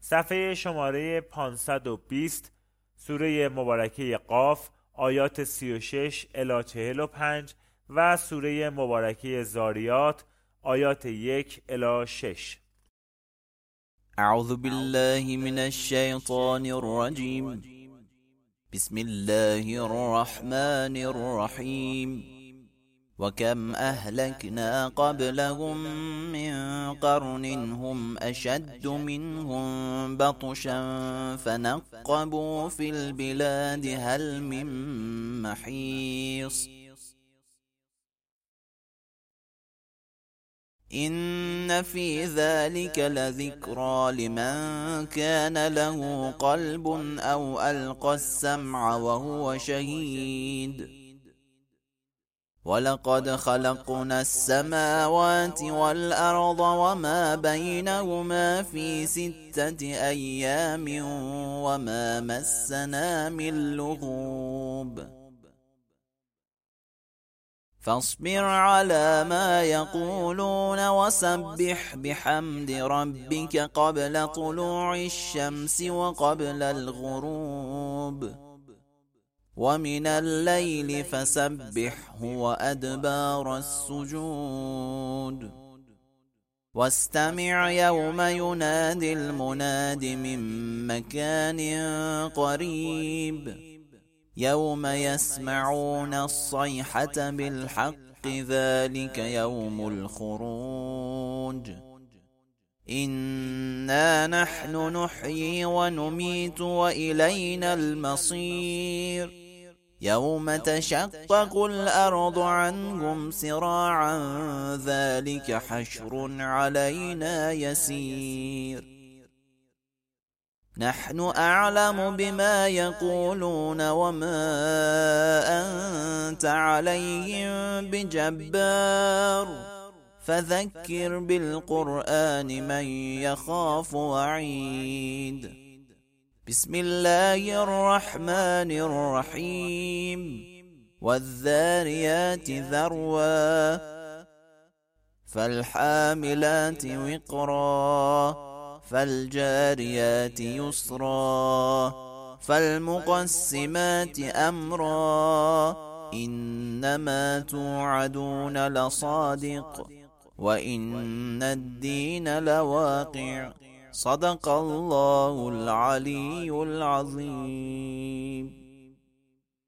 صفحه شماره 520، سوره مبارکه قاف، آیات 36 الی 45 و سوره مبارکه زاریات، آیات 1 الی 6. اعوذ بالله من الشیطان الرجیم. بسم الله الرحمن الرحیم. وكم أهلكنا قبلهم من قرن هم أشد منهم بطشا فنقبوا في البلاد هل من محيص. إن في ذلك لذكرى لمن كان له قلب أو ألقى السمع وهو شهيد. ولقد خلقنا السماوات والأرض وما بينهما في 6 أيام وما مسنا من لغوب. فاصبر على ما يقولون وسبح بحمد ربك قبل طلوع الشمس وقبل الغروب ومن الليل فسبحه وأدبار السجود. واستمع يوم ينادي المناد من مكان قريب يوم يسمعون الصيحة بالحق ذلك يوم الخروج. إنا نحن نحيي ونميت وإلينا المصير. يوم تشقق الأرض عنهم سراعا ذلك حشر علينا يسير. نحن أعلم بما يقولون وما أنت عليهم بجبار. فذكر بالقرآن من يخاف وعيد. بسم الله الرحمن الرحيم. والذاريات ذروا فالحاملات وقرا فالجاريات يسرا فالمقسمات أمرا إنما توعدون لصادق وإن الدين لواقع. صدق الله العلي العظيم.